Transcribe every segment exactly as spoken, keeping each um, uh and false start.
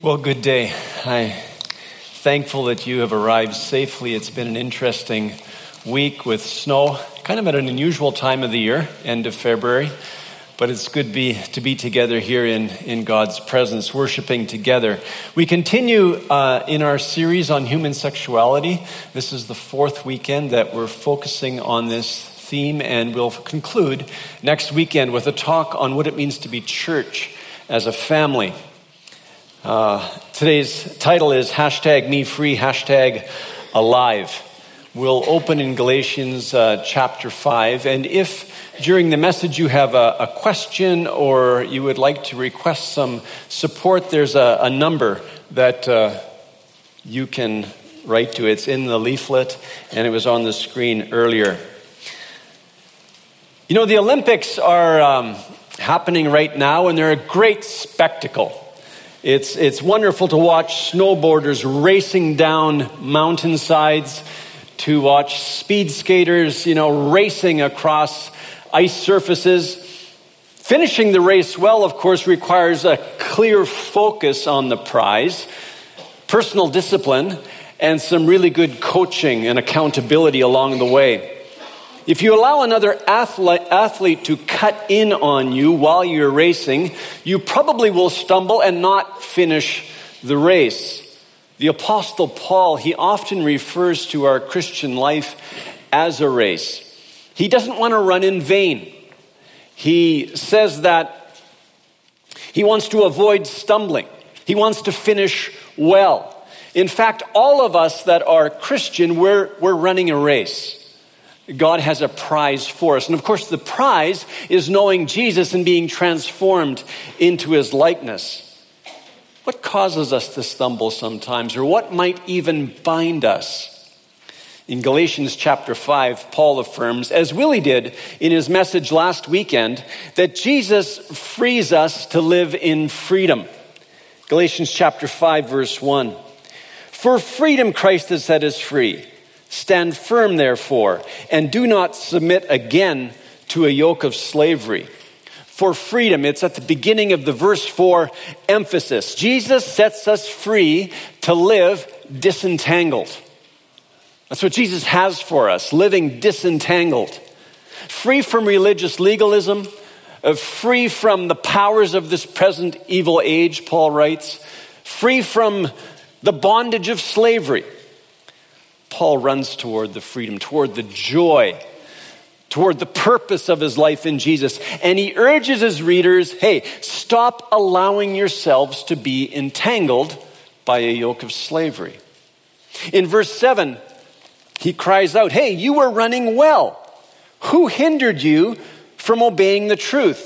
Well, good day. I'm thankful that you have arrived safely. It's been an interesting week with snow, kind of at an unusual time of the year, end of February. But it's good be, to be together here in, in God's presence, worshiping together. We continue uh, in our series on human sexuality. This is the fourth weekend that we're focusing on this theme, and we'll conclude next weekend with a talk on what it means to be church as a family. Uh, today's title is hashtag me free, hashtag alive. We'll open in Galatians uh, chapter five. And if during the message you have a, a question or you would like to request some support, there's a, a number that uh, you can write to. It's in the leaflet and it was on the screen earlier. You know, the Olympics are um, happening right now, and they're a great spectacle. It's it's wonderful to watch snowboarders racing down mountainsides, to watch speed skaters, you know, racing across ice surfaces. Finishing the race well, of course, requires a clear focus on the prize, personal discipline, and some really good coaching and accountability along the way. If you allow another athlete, athlete to cut in on you while you're racing, you probably will stumble and not finish the race. The Apostle Paul, he often refers to our Christian life as a race. He doesn't want to run in vain. He says that he wants to avoid stumbling. He wants to finish well. In fact, all of us that are Christian, we're, we're running a race. God has a prize for us. And of course, the prize is knowing Jesus and being transformed into his likeness. What causes us to stumble sometimes, or what might even bind us? In Galatians chapter five, Paul affirms, as Willie did in his message last weekend, that Jesus frees us to live in freedom. Galatians chapter five, verse one. For freedom Christ has set us free. Stand firm, therefore, and do not submit again to a yoke of slavery. For freedom, it's at the beginning of the verse four emphasis. Jesus sets us free to live disentangled. That's what Jesus has for us, living disentangled. Free from religious legalism, uh, free from the powers of this present evil age, Paul writes, free from the bondage of slavery. Paul runs toward the freedom, toward the joy, toward the purpose of his life in Jesus. And he urges his readers, hey, stop allowing yourselves to be entangled by a yoke of slavery. In verse seven, he cries out, hey, you were running well. Who hindered you from obeying the truth?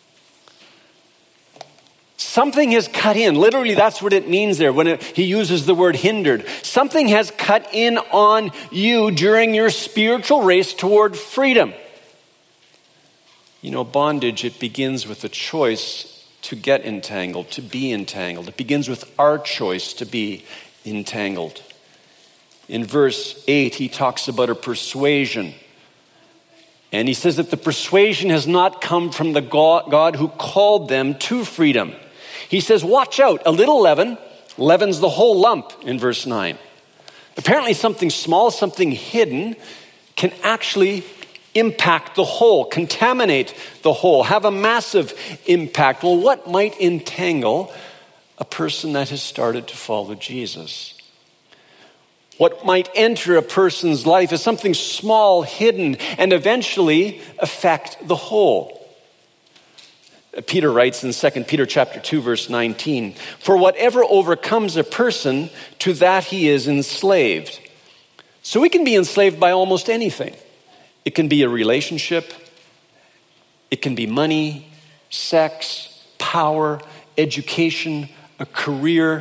Something has cut in. Literally, that's what it means there when it, he uses the word hindered. Something has cut in on you during your spiritual race toward freedom. You know, bondage, it begins with a choice to get entangled, to be entangled. It begins with our choice to be entangled. In verse eight, he talks about a persuasion. And he says that the persuasion has not come from the God, God who called them to freedom. He says, watch out, a little leaven leavens the whole lump in verse nine. Apparently something small, something hidden can actually impact the whole, contaminate the whole, have a massive impact. Well, what might entangle a person that has started to follow Jesus? What might enter a person's life is something small, hidden, and eventually affect the whole. Peter writes in Second Peter chapter two, verse nineteen, for whatever overcomes a person, to that he is enslaved. So we can be enslaved by almost anything. It can be a relationship. It can be money, sex, power, education, a career.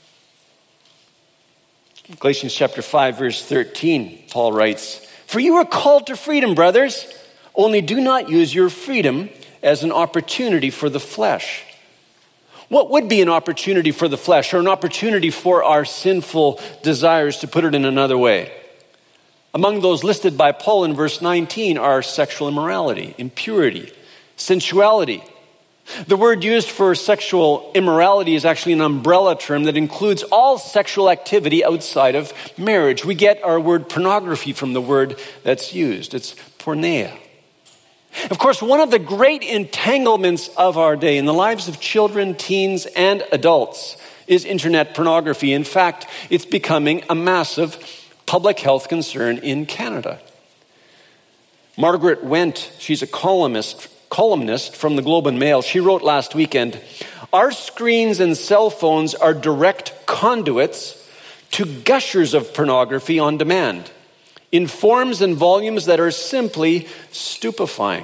Galatians chapter five, verse thirteen, Paul writes, for you are called to freedom, brothers, only do not use your freedom as an opportunity for the flesh. What would be an opportunity for the flesh, or an opportunity for our sinful desires, to put it in another way? Among those listed by Paul in verse nineteen are sexual immorality, impurity, sensuality, The word used for sexual immorality is actually an umbrella term that includes all sexual activity outside of marriage. We get our word pornography from the word that's used. It's porneia. Of course, one of the great entanglements of our day in the lives of children, teens, and adults is internet pornography. In fact, it's becoming a massive public health concern in Canada. Margaret Wendt, she's a columnist, columnist from the Globe and Mail. She wrote last weekend, "Our screens and cell phones are direct conduits to gushers of pornography on demand, in forms and volumes that are simply stupefying."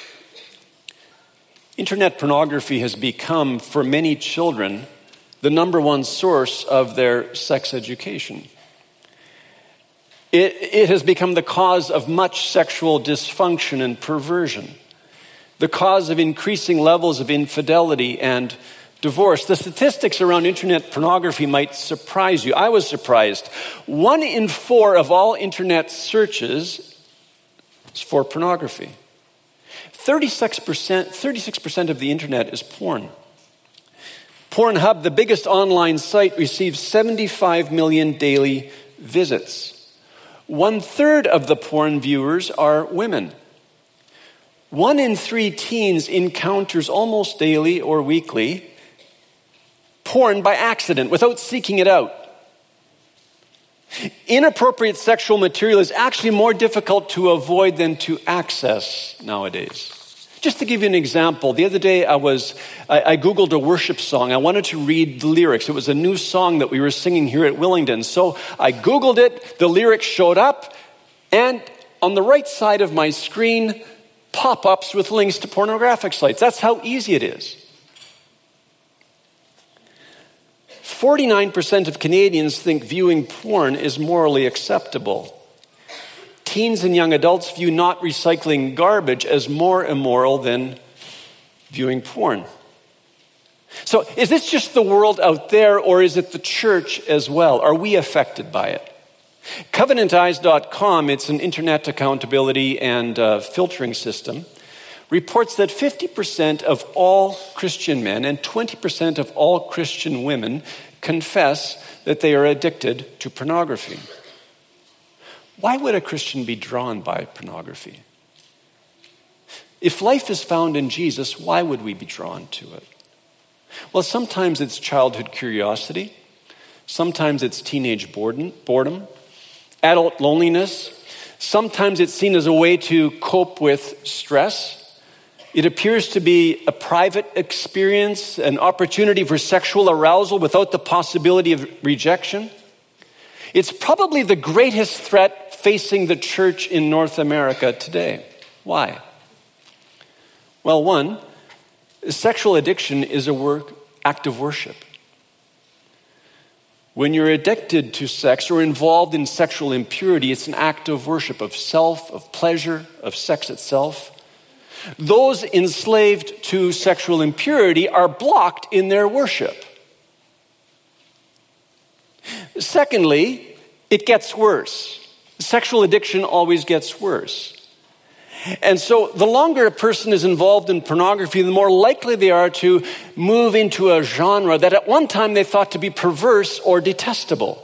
Internet pornography has become, for many children, the number one source of their sex education. It, it has become the cause of much sexual dysfunction and perversion, the cause of increasing levels of infidelity and divorce. The statistics around internet pornography might surprise you. I was surprised. One in four of all internet searches is for pornography. thirty-six percent, thirty-six percent of the internet is porn. Pornhub, the biggest online site, receives seventy-five million daily visits. One third of the porn viewers are women. One in three teens encounters almost daily or weekly porn by accident, without seeking it out. Inappropriate sexual material is actually more difficult to avoid than to access nowadays. Just to give you an example, the other day I was, I, I Googled a worship song. I wanted to read the lyrics. It was a new song that we were singing here at Willingdon. So I Googled it, the lyrics showed up, and on the right side of my screen, pop-ups with links to pornographic sites. That's how easy it is. forty-nine percent of Canadians think viewing porn is morally acceptable. Teens and young adults view not recycling garbage as more immoral than viewing porn. So is this just the world out there, or is it the church as well? Are we affected by it? Covenant Eyes dot com, it's an internet accountability and uh, filtering system, reports that fifty percent of all Christian men and twenty percent of all Christian women confess that they are addicted to pornography. Why would a Christian be drawn by pornography? If life is found in Jesus, why would we be drawn to it? Well, sometimes it's childhood curiosity. Sometimes it's teenage boredom, adult loneliness. Sometimes it's seen as a way to cope with stress. It appears to be a private experience, an opportunity for sexual arousal without the possibility of rejection. It's probably the greatest threat facing the church in North America today. Why? Well, one, sexual addiction is a work, act of worship. When you're addicted to sex or involved in sexual impurity, it's an act of worship, of self, of pleasure, of sex itself. Those enslaved to sexual impurity are blocked in their worship. Secondly, it gets worse. Sexual addiction always gets worse. And so the longer a person is involved in pornography, the more likely they are to move into a genre that at one time they thought to be perverse or detestable.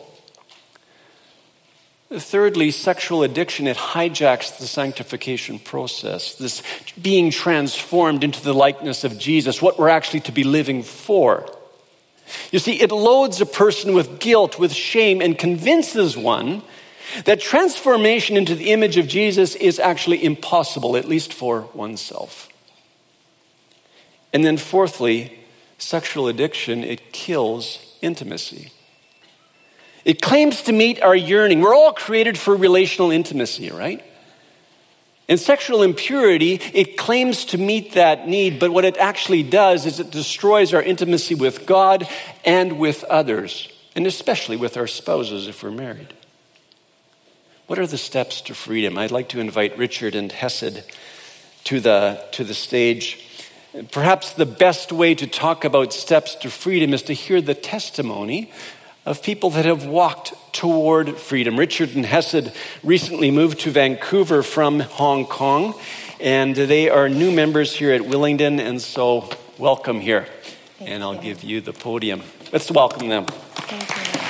Thirdly, sexual addiction, it hijacks the sanctification process, this being transformed into the likeness of Jesus, what we're actually to be living for. You see, it loads a person with guilt, with shame, and convinces one that transformation into the image of Jesus is actually impossible, at least for oneself. And then fourthly, sexual addiction, it kills intimacy. It claims to meet our yearning. We're all created for relational intimacy, right? And sexual impurity, it claims to meet that need, but what it actually does is it destroys our intimacy with God and with others, and especially with our spouses if we're married. What are the steps to freedom? I'd like to invite Richard and Hesed to the, to the stage. Perhaps the best way to talk about steps to freedom is to hear the testimony of people that have walked toward freedom. Richard and Hesed recently moved to Vancouver from Hong Kong, and they are new members here at Willingdon, and so welcome here. Thank and I'll you. give you the podium. Let's welcome them. Thank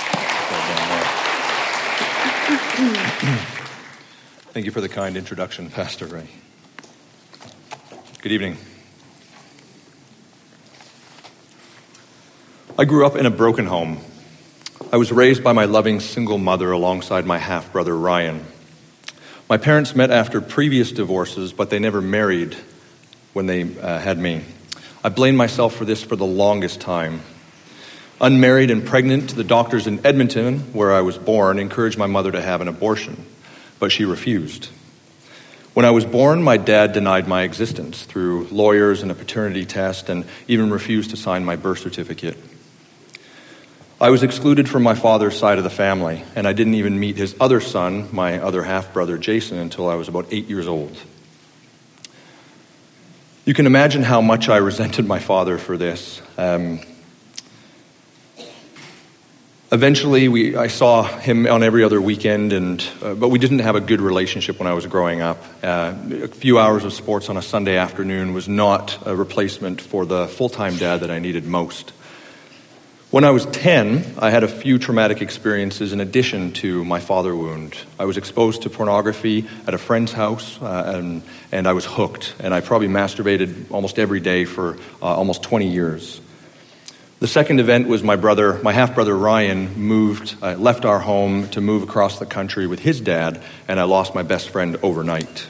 you. Thank you for the kind introduction, Pastor Ray. Good evening. I grew up in a broken home. I was raised by my loving single mother alongside my half-brother Ryan. My parents met after previous divorces, but they never married when they uh, had me. I blamed myself for this for the longest time. Unmarried and pregnant, the doctors in Edmonton, where I was born, encouraged my mother to have an abortion, but she refused. When I was born, my dad denied my existence through lawyers and a paternity test and even refused to sign my birth certificate. I was excluded from my father's side of the family, and I didn't even meet his other son, my other half-brother Jason, until I was about eight years old. You can imagine how much I resented my father for this. Um, eventually, we, I saw him on every other weekend, and uh, but we didn't have a good relationship when I was growing up. Uh, a few hours of sports on a Sunday afternoon was not a replacement for the full-time dad that I needed most. When I was ten, I had a few traumatic experiences in addition to my father wound. I was exposed to pornography at a friend's house, uh, and, and I was hooked, and I probably masturbated almost every day for uh, almost twenty years. The second event was my brother, my half-brother Ryan, moved, uh, left our home to move across the country with his dad, and I lost my best friend overnight.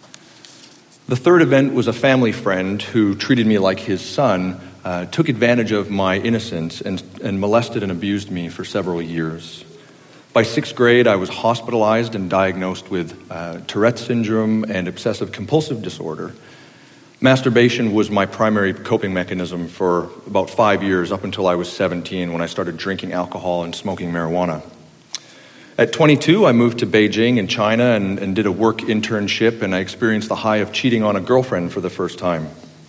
The third event was a family friend who treated me like his son, Uh, took advantage of my innocence and, and molested and abused me for several years. By sixth grade, I was hospitalized and diagnosed with uh, Tourette's syndrome and obsessive compulsive disorder. Masturbation was my primary coping mechanism for about five years, up until I was seventeen, when I started drinking alcohol and smoking marijuana. At twenty-two, I moved to Beijing in China and, and did a work internship, and I experienced the high of cheating on a girlfriend for the first time.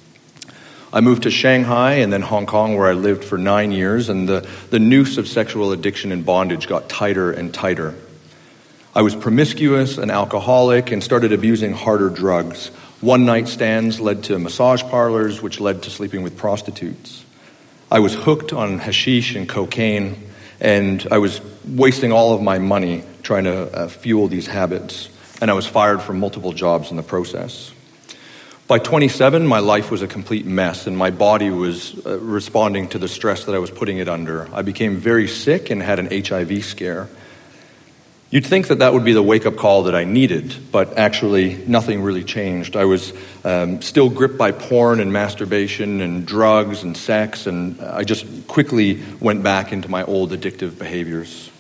I moved to Shanghai and then Hong Kong, where I lived for nine years, and the, the noose of sexual addiction and bondage got tighter and tighter. I was promiscuous, an alcoholic, and started abusing harder drugs. One-night stands led to massage parlors, which led to sleeping with prostitutes. I was hooked on hashish and cocaine, and I was wasting all of my money trying to uh, fuel these habits, and I was fired from multiple jobs in the process. By twenty-seven, my life was a complete mess, and my body was uh, responding to the stress that I was putting it under. I became very sick and had an H I V scare. You'd think that that would be the wake-up call that I needed, but actually nothing really changed. I was um, still gripped by porn and masturbation and drugs and sex, and I just quickly went back into my old addictive behaviors.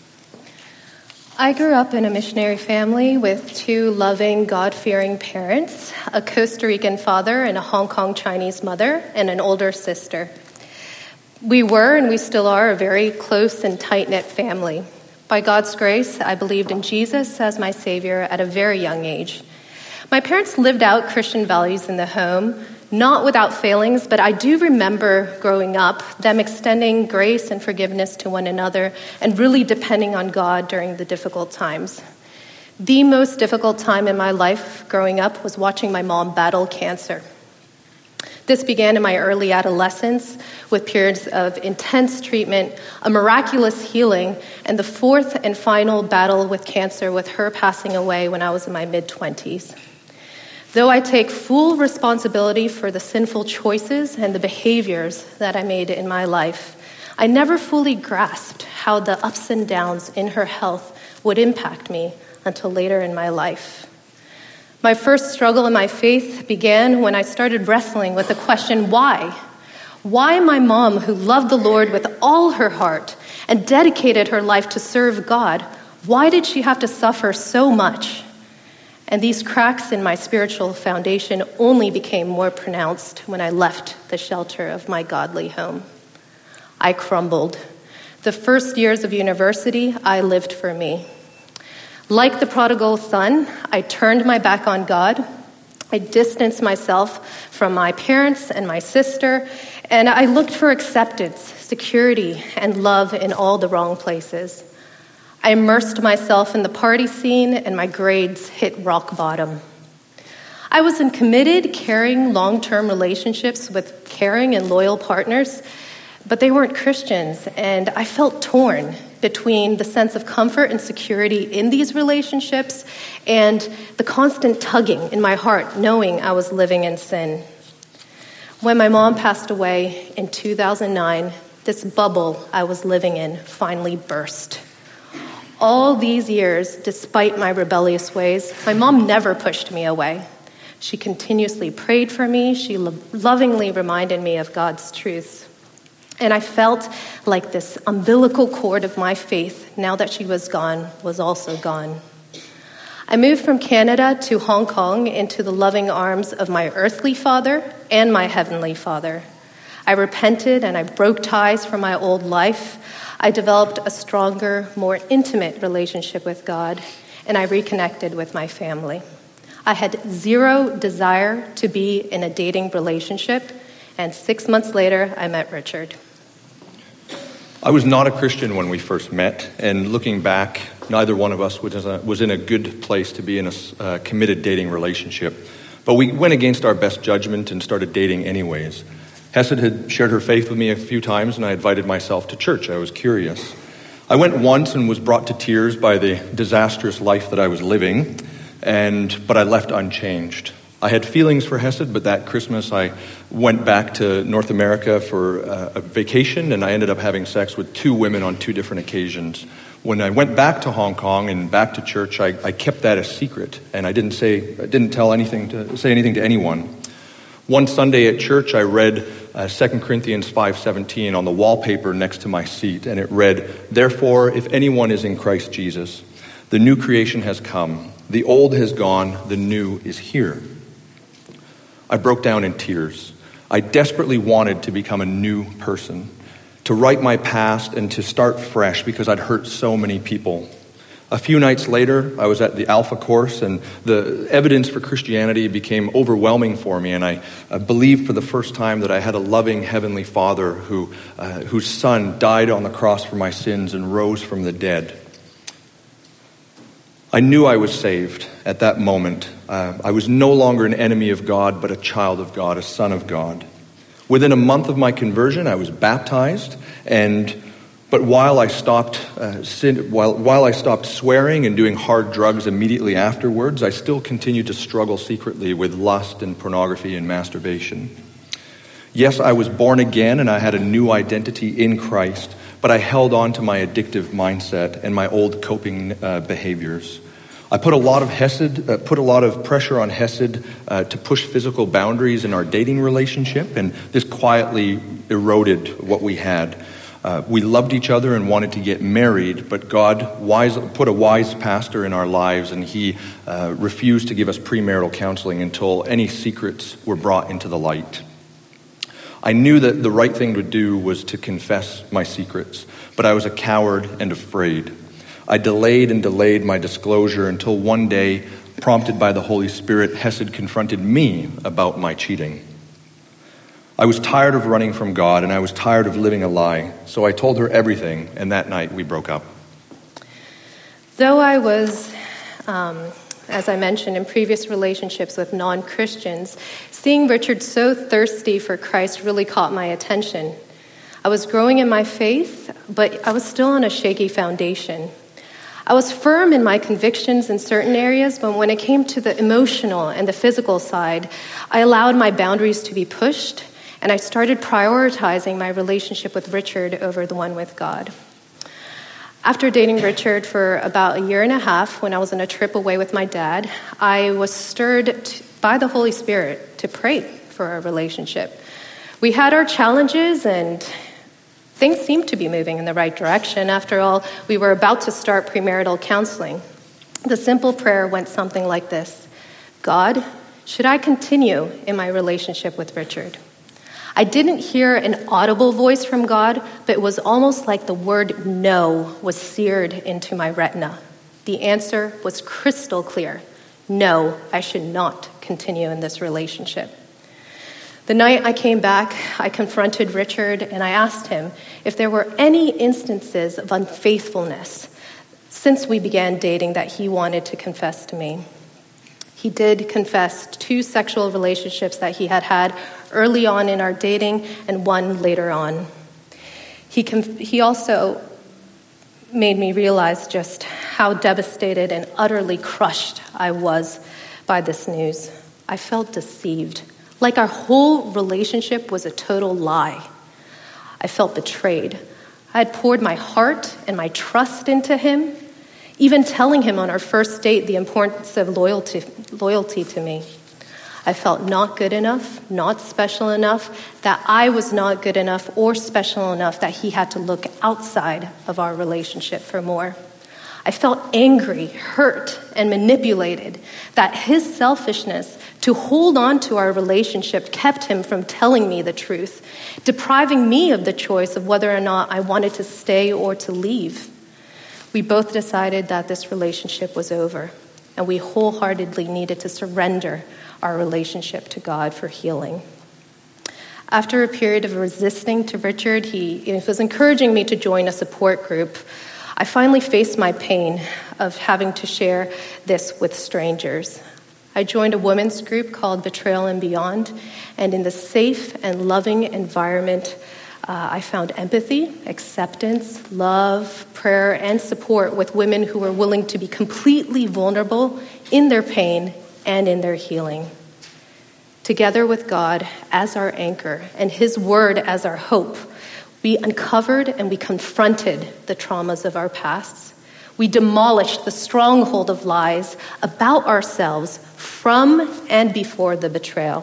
I grew up in a missionary family with two loving, God-fearing parents, a Costa Rican father and a Hong Kong Chinese mother, and an older sister. We were, and we still are, a very close and tight-knit family. By God's grace, I believed in Jesus as my Savior at a very young age. My parents lived out Christian values in the home, not without failings, but I do remember growing up, them extending grace and forgiveness to one another and really depending on God during the difficult times. The most difficult time in my life growing up was watching my mom battle cancer. This began in my early adolescence with periods of intense treatment, a miraculous healing, and the fourth and final battle with cancer, with her passing away when I was in my mid-twenties. Though I take full responsibility for the sinful choices and the behaviors that I made in my life, I never fully grasped how the ups and downs in her health would impact me until later in my life. My first struggle in my faith began when I started wrestling with the question, why? Why my mom, who loved the Lord with all her heart and dedicated her life to serve God, why did she have to suffer so much? And these cracks in my spiritual foundation only became more pronounced when I left the shelter of my godly home. I crumbled. The first years of university, I lived for me. Like the prodigal son, I turned my back on God. I distanced myself from my parents and my sister, and I looked for acceptance, security, and love in all the wrong places. I immersed myself in the party scene, and my grades hit rock bottom. I was in committed, caring, long-term relationships with caring and loyal partners, but they weren't Christians, and I felt torn between the sense of comfort and security in these relationships and the constant tugging in my heart, knowing I was living in sin. When my mom passed away in two thousand nine, this bubble I was living in finally burst. All these years, despite my rebellious ways, my mom never pushed me away. She continuously prayed for me. She lo- lovingly reminded me of God's truth. And I felt like this umbilical cord of my faith, now that she was gone, was also gone. I moved from Canada to Hong Kong into the loving arms of my earthly father and my heavenly Father. I repented and I broke ties from my old life. I developed a stronger, more intimate relationship with God, and I reconnected with my family. I had zero desire to be in a dating relationship, and six months later, I met Richard. I was not a Christian when we first met, and looking back, neither one of us was in a good place to be in a uh, committed dating relationship. But we went against our best judgment and started dating anyways. Hesed had shared her faith with me a few times, and I invited myself to church. I was curious. I went once and was brought to tears by the disastrous life that I was living, and but I left unchanged. I had feelings for Hesed, but that Christmas I went back to North America for uh, a vacation, and I ended up having sex with two women on two different occasions. When I went back to Hong Kong and back to church, I, I kept that a secret, and I didn't say, I didn't tell anything to say anything to anyone. One Sunday at church, I read uh, Second Corinthians five seventeen on the wallpaper next to my seat, and it read, "Therefore, if anyone is in Christ Jesus, the new creation has come. The old has gone, the new is here." I broke down in tears. I desperately wanted to become a new person, to write my past and to start fresh because I'd hurt so many people. A few nights later, I was at the Alpha course, and the evidence for Christianity became overwhelming for me, and I uh, believed for the first time that I had a loving Heavenly Father who, uh, whose Son died on the cross for my sins and rose from the dead. I knew I was saved at that moment. Uh, I was no longer an enemy of God, but a child of God, a son of God. Within a month of my conversion, I was baptized, and but while I stopped uh, sin, while while I stopped swearing and doing hard drugs immediately afterwards, I still continued to struggle secretly with lust and pornography and masturbation. Yes, I was born again, and I had a new identity in Christ. But I held on to my addictive mindset and my old coping uh, behaviors. I put a lot of Hesed, uh, put a lot of pressure on Hesed uh, to push physical boundaries in our dating relationship, and this quietly eroded what we had. Uh, we loved each other and wanted to get married, but God wise, put a wise pastor in our lives, and he uh, refused to give us premarital counseling until any secrets were brought into the light. I knew that the right thing to do was to confess my secrets, but I was a coward and afraid. I delayed and delayed my disclosure until one day, prompted by the Holy Spirit, Hesed confronted me about my cheating. I was tired of running from God, and I was tired of living a lie, so I told her everything, and that night we broke up. Though I was, um, as I mentioned, in previous relationships with non-Christians, seeing Richard so thirsty for Christ really caught my attention. I was growing in my faith, but I was still on a shaky foundation. I was firm in my convictions in certain areas, but when it came to the emotional and the physical side, I allowed my boundaries to be pushed, and I started prioritizing my relationship with Richard over the one with God. After dating Richard for about a year and a half, when I was on a trip away with my dad, I was stirred to, by the Holy Spirit to pray for our relationship. We had our challenges, and things seemed to be moving in the right direction. After all, we were about to start premarital counseling. The simple prayer went something like this: God, should I continue in my relationship with Richard? I didn't hear an audible voice from God, but it was almost like the word no was seared into my retina. The answer was crystal clear. No, I should not continue in this relationship. The night I came back, I confronted Richard and I asked him if there were any instances of unfaithfulness since we began dating that he wanted to confess to me. He did confess two sexual relationships that he had had early on in our dating and one later on. He conf- he also made me realize just how devastated and utterly crushed I was by this news. I felt deceived, like our whole relationship was a total lie. I felt betrayed. I had poured my heart and my trust into him, even telling him on our first date the importance of loyalty, loyalty to me. I felt not good enough, not special enough, that I was not good enough or special enough that he had to look outside of our relationship for more. I felt angry, hurt, and manipulated, that his selfishness to hold on to our relationship kept him from telling me the truth, depriving me of the choice of whether or not I wanted to stay or to leave. We both decided that this relationship was over, and we wholeheartedly needed to surrender our relationship to God for healing. After a period of resisting to Richard, he was encouraging me to join a support group. I finally faced my pain of having to share this with strangers. I joined a women's group called Betrayal and Beyond, and in the safe and loving environment, uh, I found empathy, acceptance, love, prayer, and support with women who were willing to be completely vulnerable in their pain and in their healing. Together with God as our anchor and his word as our hope, we uncovered and we confronted the traumas of our pasts. We demolished the stronghold of lies about ourselves from and before the betrayal,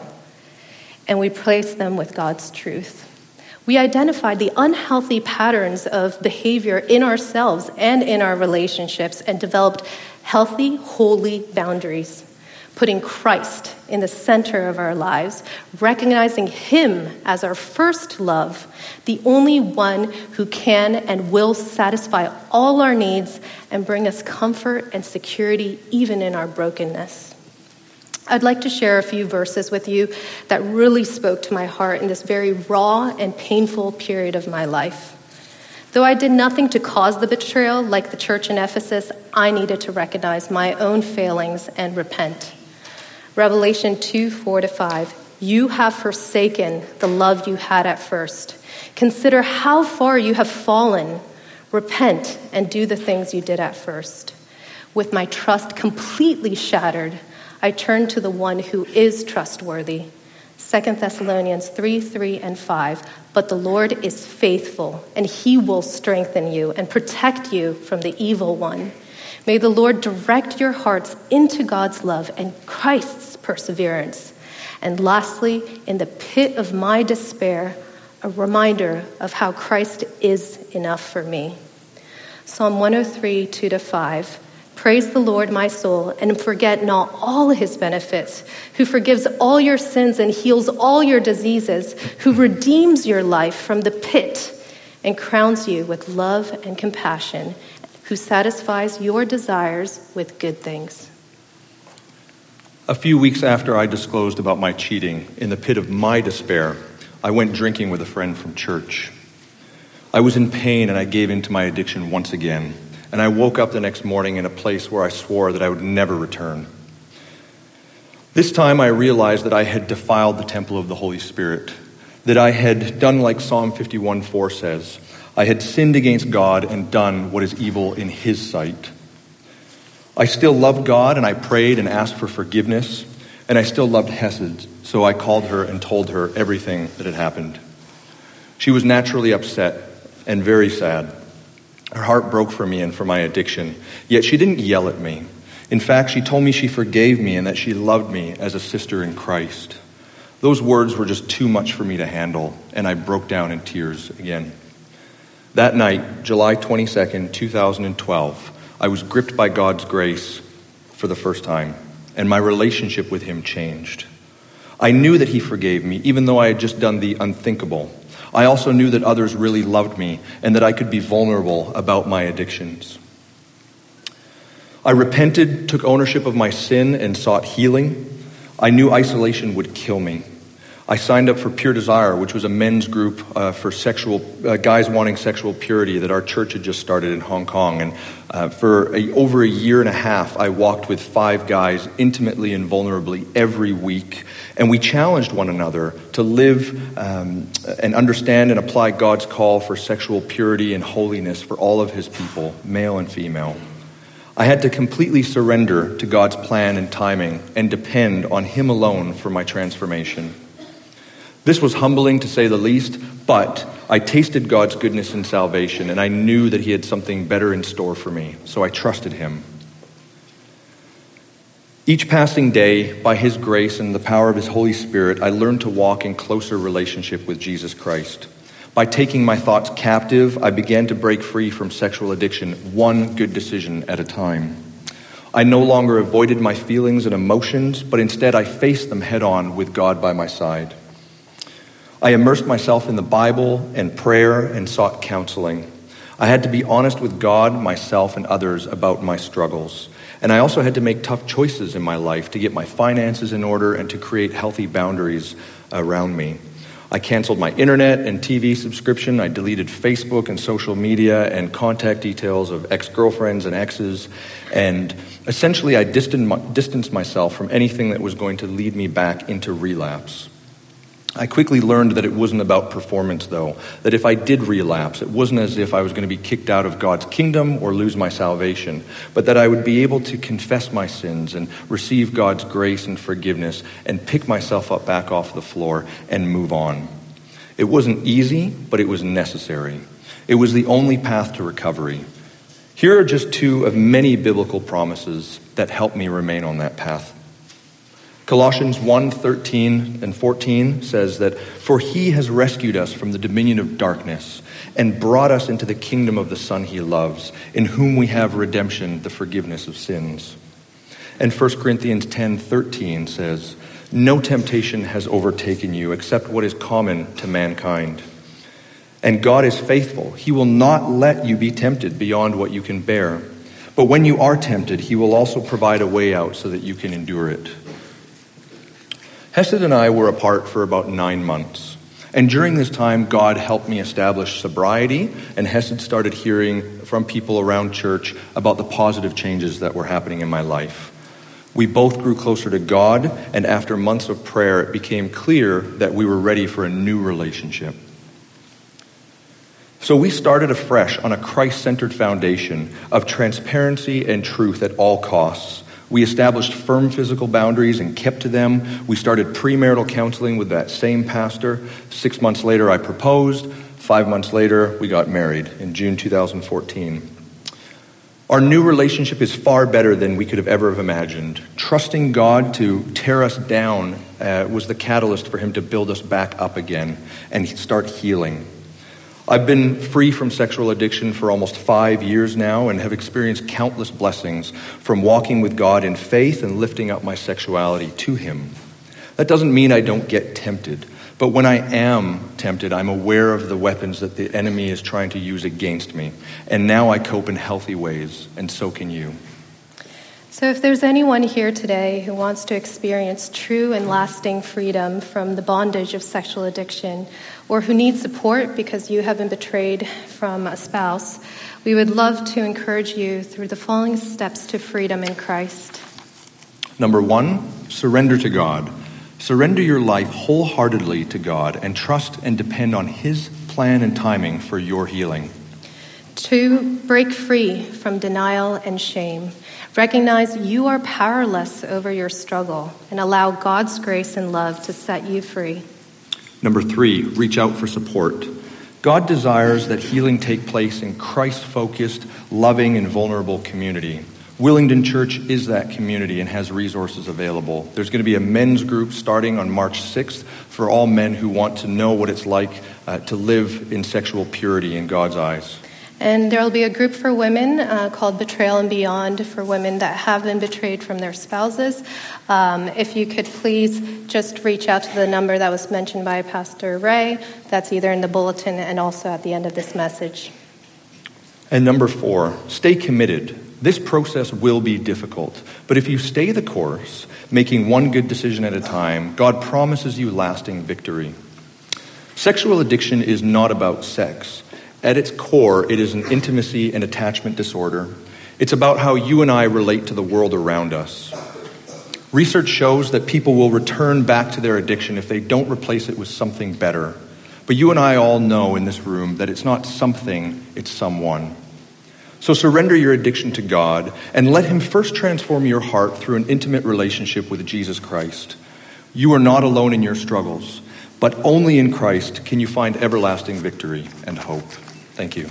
and we replaced them with God's truth. We identified the unhealthy patterns of behavior in ourselves and in our relationships and developed healthy, holy boundaries, putting Christ in the center of our lives, recognizing him as our first love, the only one who can and will satisfy all our needs and bring us comfort and security even in our brokenness. I'd like to share a few verses with you that really spoke to my heart in this very raw and painful period of my life. Though I did nothing to cause the betrayal, like the church in Ephesus, I needed to recognize my own failings and repent. Revelation two, four to five. You have forsaken the love you had at first. Consider how far you have fallen. Repent and do the things you did at first. With my trust completely shattered, I turn to the one who is trustworthy. Second Thessalonians three, three and five. But the Lord is faithful, and he will strengthen you and protect you from the evil one. May the Lord direct your hearts into God's love and Christ's perseverance. And lastly, in the pit of my despair, a reminder of how Christ is enough for me. Psalm one oh three, two to five. Praise the Lord, my soul, and forget not all his benefits, who forgives all your sins and heals all your diseases, who redeems your life from the pit and crowns you with love and compassion, who satisfies your desires with good things. A few weeks after I disclosed about my cheating, in the pit of my despair, I went drinking with a friend from church. I was in pain and I gave in to my addiction once again. And I woke up the next morning in a place where I swore that I would never return. This time I realized that I had defiled the temple of the Holy Spirit, that I had done like Psalm fifty-one four says, I had sinned against God and done what is evil in his sight. I still loved God and I prayed and asked for forgiveness, and I still loved Hesed, so I called her and told her everything that had happened. She was naturally upset and very sad. Her heart broke for me and for my addiction, yet she didn't yell at me. In fact, she told me she forgave me and that she loved me as a sister in Christ. Those words were just too much for me to handle, and I broke down in tears again. That night, July twenty-second, two thousand twelve, I was gripped by God's grace for the first time, and my relationship with him changed. I knew that he forgave me, even though I had just done the unthinkable. I also knew that others really loved me and that I could be vulnerable about my addictions. I repented, took ownership of my sin, and sought healing. I knew isolation would kill me. I signed up for Pure Desire, which was a men's group uh, for sexual uh, guys wanting sexual purity that our church had just started in Hong Kong. And uh, for a, over a year and a half, I walked with five guys intimately and vulnerably every week. And we challenged one another to live um, and understand and apply God's call for sexual purity and holiness for all of his people, male and female. I had to completely surrender to God's plan and timing and depend on him alone for my transformation. This was humbling, to say the least, but I tasted God's goodness and salvation, and I knew that he had something better in store for me, so I trusted him. Each passing day, by his grace and the power of his Holy Spirit, I learned to walk in closer relationship with Jesus Christ. By taking my thoughts captive, I began to break free from sexual addiction, one good decision at a time. I no longer avoided my feelings and emotions, but instead I faced them head on with God by my side. I immersed myself in the Bible and prayer and sought counseling. I had to be honest with God, myself, and others about my struggles. And I also had to make tough choices in my life to get my finances in order and to create healthy boundaries around me. I canceled my internet and T V subscription. I deleted Facebook and social media and contact details of ex-girlfriends and exes. And essentially, I distanced myself from anything that was going to lead me back into relapse. I quickly learned that it wasn't about performance, though, that if I did relapse, it wasn't as if I was going to be kicked out of God's kingdom or lose my salvation, but that I would be able to confess my sins and receive God's grace and forgiveness and pick myself up back off the floor and move on. It wasn't easy, but it was necessary. It was the only path to recovery. Here are just two of many biblical promises that help me remain on that path. Colossians one, thirteen and fourteen says that, "For he has rescued us from the dominion of darkness and brought us into the kingdom of the Son he loves, in whom we have redemption, the forgiveness of sins." And First Corinthians ten, thirteen says, "No temptation has overtaken you except what is common to mankind. And God is faithful. He will not let you be tempted beyond what you can bear. But when you are tempted, he will also provide a way out so that you can endure it." Hesed and I were apart for about nine months. And during this time, God helped me establish sobriety, and Hesed started hearing from people around church about the positive changes that were happening in my life. We both grew closer to God, and after months of prayer, it became clear that we were ready for a new relationship. So we started afresh on a Christ-centered foundation of transparency and truth at all costs. We established firm physical boundaries and kept to them. We started premarital counseling with that same pastor. Six months later, I proposed. Five months later, we got married in June two thousand fourteen. Our new relationship is far better than we could have ever have imagined. Trusting God to tear us down uh, was the catalyst for him to build us back up again and start healing. I've been free from sexual addiction for almost five years now and have experienced countless blessings from walking with God in faith and lifting up my sexuality to him. That doesn't mean I don't get tempted, but when I am tempted, I'm aware of the weapons that the enemy is trying to use against me. And now I cope in healthy ways, and so can you. So if there's anyone here today who wants to experience true and lasting freedom from the bondage of sexual addiction, or who needs support because you have been betrayed from a spouse, we would love to encourage you through the following steps to freedom in Christ. Number one, surrender to God. Surrender your life wholeheartedly to God and trust and depend on his plan and timing for your healing. Two, break free from denial and shame. Recognize you are powerless over your struggle and allow God's grace and love to set you free. Number three, reach out for support. God desires that healing take place in Christ-focused, loving, and vulnerable community. Willingdon Church is that community and has resources available. There's going to be a men's group starting on March sixth for all men who want to know what it's like uh, to live in sexual purity in God's eyes. And there will be a group for women uh, called Betrayal and Beyond for women that have been betrayed from their spouses. Um, if you could please just reach out to the number that was mentioned by Pastor Ray. That's either in the bulletin and also at the end of this message. And number four, stay committed. This process will be difficult, but if you stay the course, making one good decision at a time, God promises you lasting victory. Sexual addiction is not about sex. At its core, it is an intimacy and attachment disorder. It's about how you and I relate to the world around us. Research shows that people will return back to their addiction if they don't replace it with something better. But you and I all know in this room that it's not something, it's someone. So surrender your addiction to God and let him first transform your heart through an intimate relationship with Jesus Christ. You are not alone in your struggles, but only in Christ can you find everlasting victory and hope. Thank you.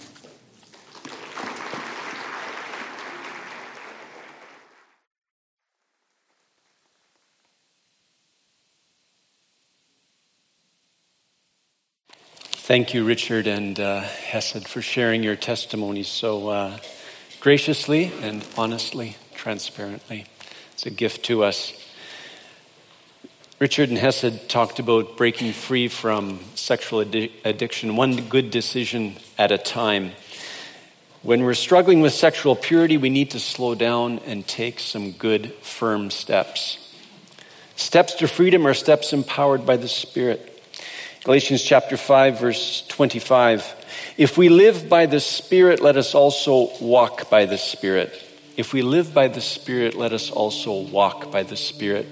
Thank you, Richard and uh, Hesed, for sharing your testimonies so uh, graciously and honestly, transparently. It's a gift to us. Richard and Hesed talked about breaking free from sexual addi- addiction, one good decision at a time. When we're struggling with sexual purity, we need to slow down and take some good, firm steps. Steps to freedom are steps empowered by the Spirit. Galatians chapter five, verse twenty-five. If we live by the Spirit, let us also walk by the Spirit. If we live by the Spirit, let us also walk by the Spirit.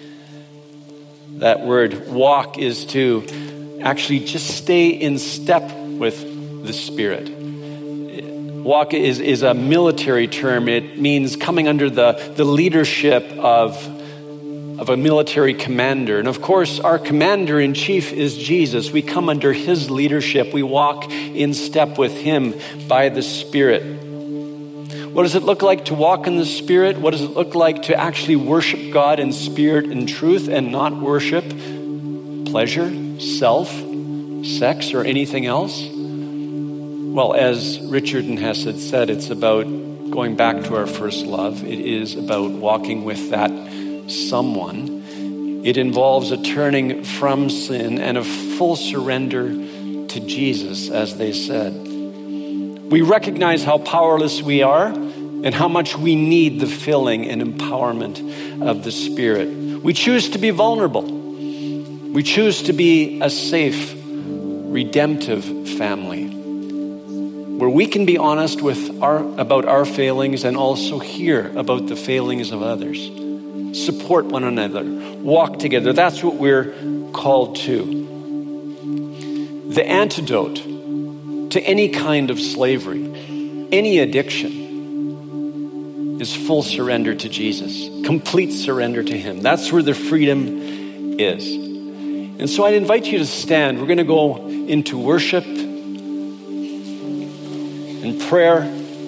That word walk is to actually just stay in step with the Spirit. Walk is, is a military term. It means coming under the, the leadership of of a military commander. And of course, our commander-in-chief is Jesus. We come under his leadership. We walk in step with him by the Spirit. What does it look like to walk in the Spirit? What does it look like to actually worship God in spirit and truth and not worship pleasure, self, sex, or anything else? Well, as Richard and Hesed said, it's about going back to our first love. It is about walking with that someone. It involves a turning from sin and a full surrender to Jesus, as they said. We recognize how powerless we are and how much we need the filling and empowerment of the Spirit. We choose to be vulnerable. We choose to be a safe, redemptive family where we can be honest with our about our failings and also hear about the failings of others. Support one another, walk together. That's what we're called to. The antidote to any kind of slavery, any addiction, is full surrender to Jesus, complete surrender to him. That's where the freedom is. And so I'd invite you to stand. We're going to go into worship and prayer.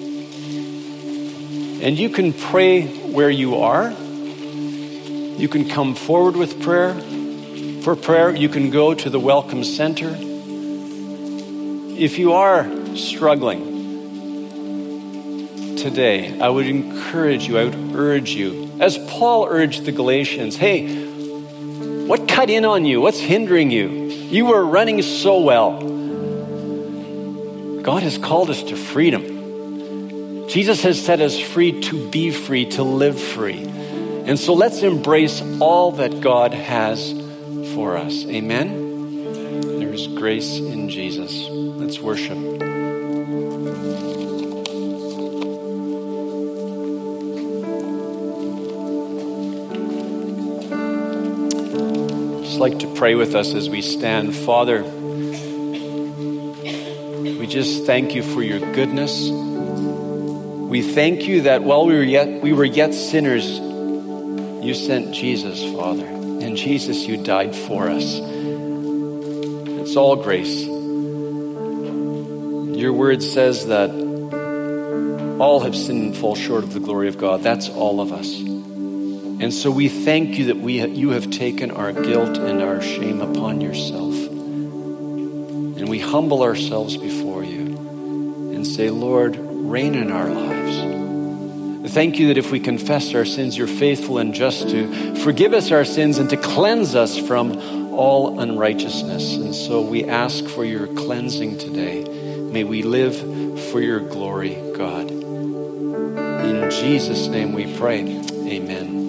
And you can pray where you are. You can come forward with prayer. For prayer, you can go to the Welcome Center. If you are struggling today, I would encourage you, I would urge you, as Paul urged the Galatians, hey, what cut in on you? What's hindering you? You were running so well. God has called us to freedom. Jesus has set us free to be free, to live free. And so let's embrace all that God has for us. Amen? There's grace in Jesus. Let's worship. Just like to pray with us as we stand. Father, we just thank you for your goodness. We thank you that while we were yet we were yet sinners, you sent Jesus, Father. And Jesus, you died for us. It's all grace. Your word says that all have sinned and fall short of the glory of God. That's all of us. And so we thank you that we you have taken our guilt and our shame upon yourself. And we humble ourselves before you and say, Lord, reign in our lives. Thank you that if we confess our sins, you're faithful and just to forgive us our sins and to cleanse us from all unrighteousness. And so we ask for your cleansing today. May we live for your glory, God. In Jesus' name we pray. Amen.